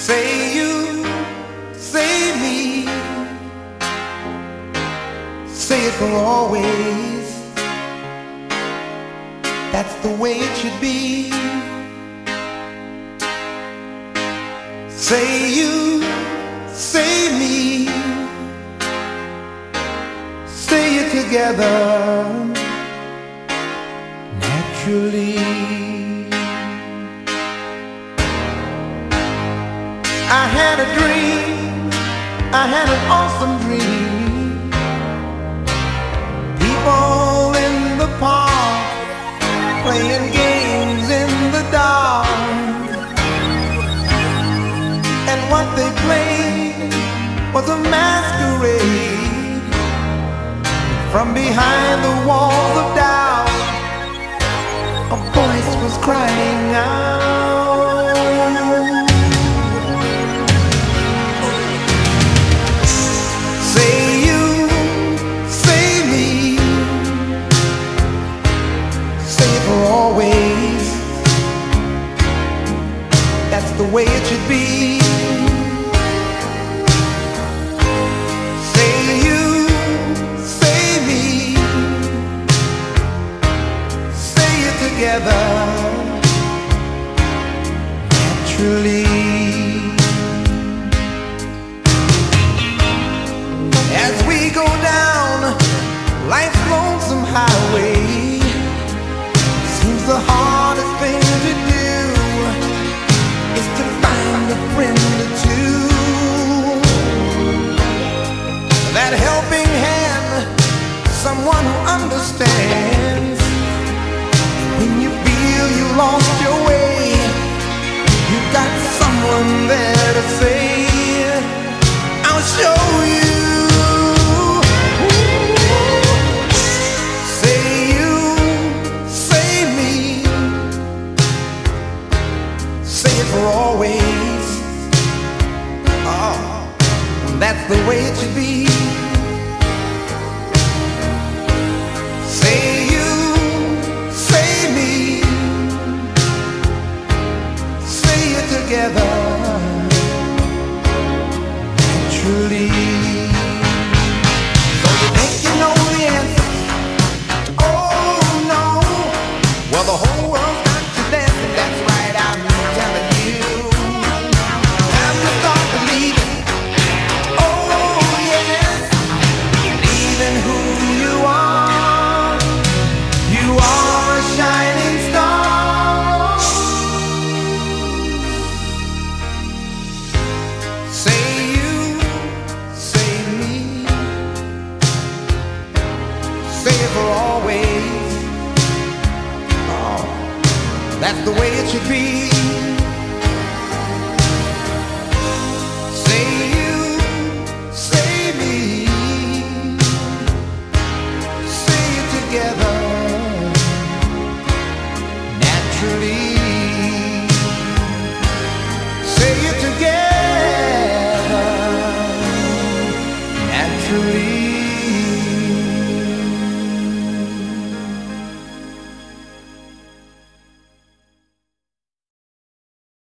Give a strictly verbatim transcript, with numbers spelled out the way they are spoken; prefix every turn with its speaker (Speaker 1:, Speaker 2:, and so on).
Speaker 1: Say you, say me, say it for always. That's the way it should be. Say you, say me, say it together naturally. I had a dream, I had an awesome dream. People in the park playing games in the dark, and what they played was a masquerade. From behind the walls of doubt, a voice was crying out. Say you, say me, say it for always. That's the way it should be. Say you, say me, say it together naturally. As we go down life's lonesome highway, seems the hardest thing to do is to find a friend or two. That helping hand, someone who understands. When you feel you lost your way, you got someone there to say, I'll show you. Say you, say me, say it for always. Oh, that's the way it should be. Say you, say me, say it together naturally.